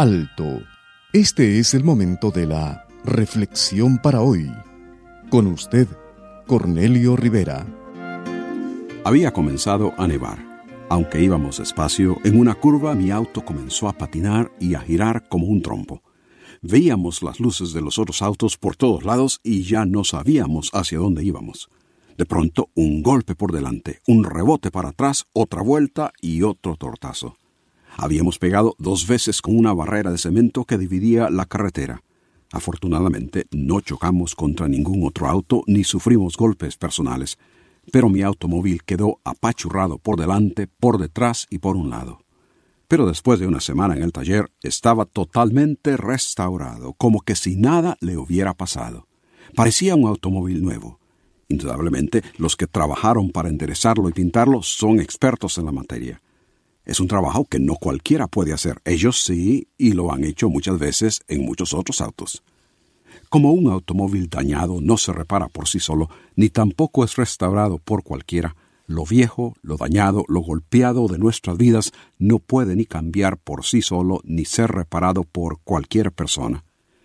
alto. Este es el momento de la reflexión para hoy. Con usted, Cornelio Rivera. Había comenzado a nevar. Aunque íbamos despacio, en una curva mi auto comenzó a patinar y a girar como un trompo. Veíamos las luces de los otros autos por todos lados y ya no sabíamos hacia dónde íbamos. De pronto, un golpe por delante, un rebote para atrás, otra vuelta y otro tortazo. Habíamos pegado 2 veces con una barrera de cemento que dividía la carretera. Afortunadamente, no chocamos contra ningún otro auto ni sufrimos golpes personales, pero mi automóvil quedó apachurrado por delante, por detrás y por un lado. Pero después de una semana en el taller, estaba totalmente restaurado, como que si nada le hubiera pasado. Parecía un automóvil nuevo. Indudablemente, los que trabajaron para enderezarlo y pintarlo son expertos en la materia. Es un trabajo que no cualquiera puede hacer. Ellos sí, y lo han hecho muchas veces en muchos otros autos. Como un automóvil dañado no se repara por sí solo, ni tampoco es restaurado por cualquiera, lo viejo, lo dañado, lo golpeado de nuestras vidas no puede ni cambiar por sí solo ni ser reparado por cualquier persona.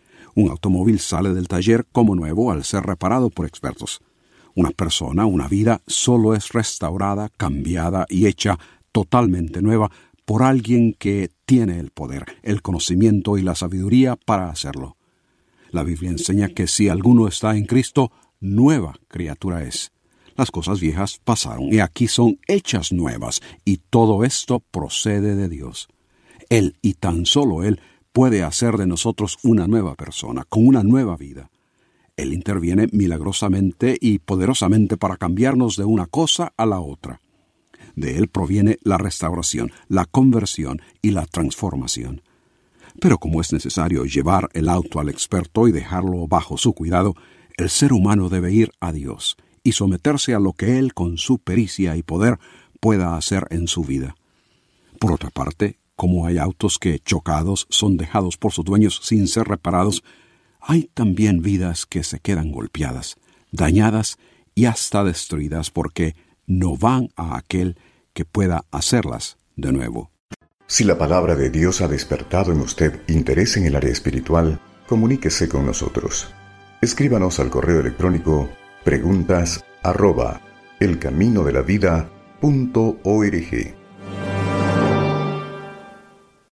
Un automóvil sale del taller como nuevo al ser reparado por expertos. Una persona, una vida, solo es restaurada, cambiada y hecha totalmente nueva por alguien que tiene el poder, el conocimiento y la sabiduría para hacerlo. La Biblia enseña que si alguno está en Cristo, nueva criatura es. Las cosas viejas pasaron y aquí son hechas nuevas, y todo esto procede de Dios. Él, y tan solo Él, puede hacer de nosotros una nueva persona, con una nueva vida. Él interviene milagrosamente y poderosamente para cambiarnos de una cosa a la otra. De Él proviene la restauración, la conversión y la transformación. Pero como es necesario llevar el auto al experto y dejarlo bajo su cuidado, el ser humano debe ir a Dios y someterse a lo que Él, con su pericia y poder, pueda hacer en su vida. Por otra parte, como hay autos que, chocados, son dejados por sus dueños sin ser reparados, hay también vidas que se quedan golpeadas, dañadas y hasta destruidas porque no van a aquel que pueda hacerlas de nuevo. Si la palabra de Dios ha despertado en usted interés en el área espiritual, comuníquese con nosotros. Escríbanos al correo electrónico preguntas@elcaminodelavida.org.